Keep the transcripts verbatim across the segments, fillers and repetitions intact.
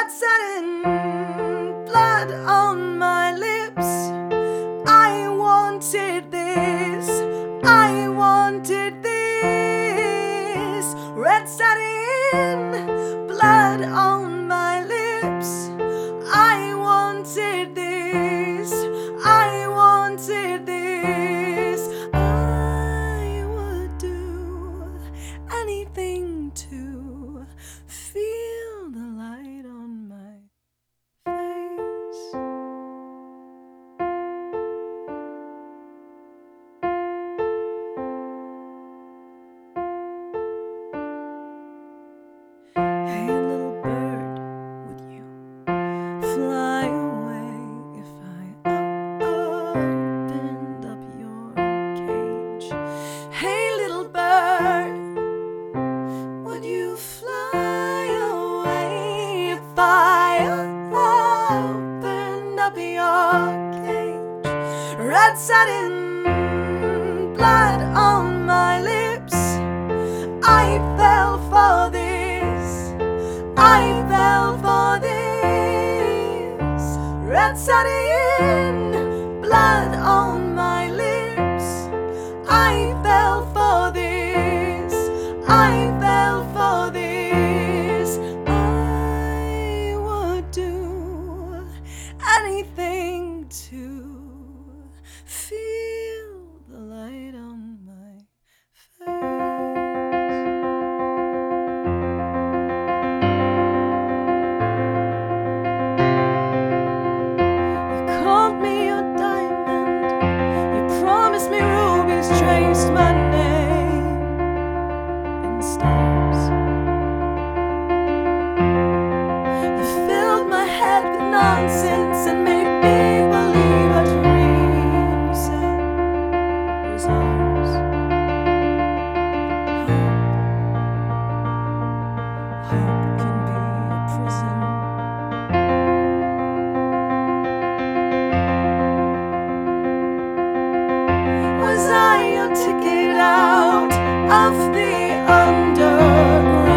red satin, blood on my lips. I wanted this, I wanted this. Red satin, blood on my lips. I wanted this, I wanted this. I would do anything to feel the light on my face. Hey little bird, would you fly away if I opened up your cage? Hey little bird, would you fly away if I opened up your cage? Red satin, blood on my lips. I fell for this, I fell for this. Red satin, blood on my lips. I fell for this, I fell for this. I would do anything to feel the light on my face. You called me your diamond, you promised me rubies, traced my name in stars. You filled my head with nonsense and made me believe a dream you said was ours. Hope, hope can be a prison. Was I your ticket out of the underground?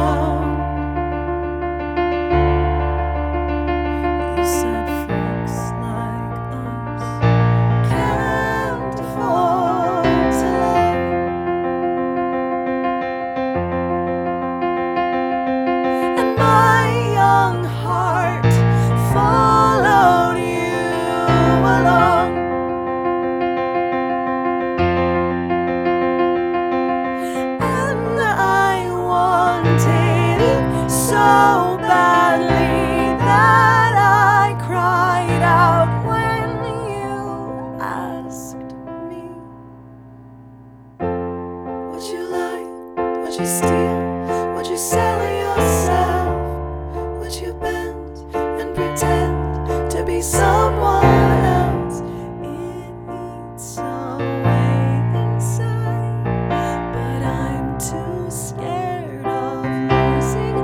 You said folks like us can't afford to love. And my young heart followed you along. And I wanted it so badly that I cried out when you asked me, would you lie, would you steal, would you sell yourself? Would you bend and pretend to be someone else? It eats away inside, but I'm too scared of losing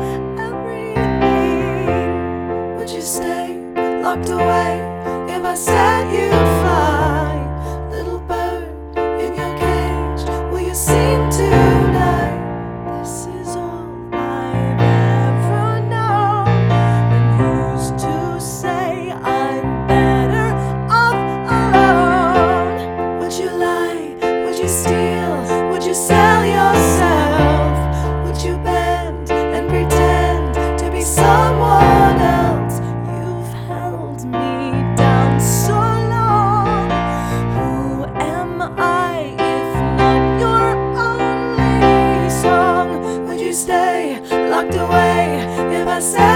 everything. Would you stay locked away if I said you'd fly? Little bird in your cage, will you sing tonight? This is all I've ever known. And who's to say I'm better off alone? Would you lie? Would you steal? Would you sell yourself? Would you bend and pretend to be someone else? You've held me down so long. Who am I if not your only song? Would you stay locked away if I said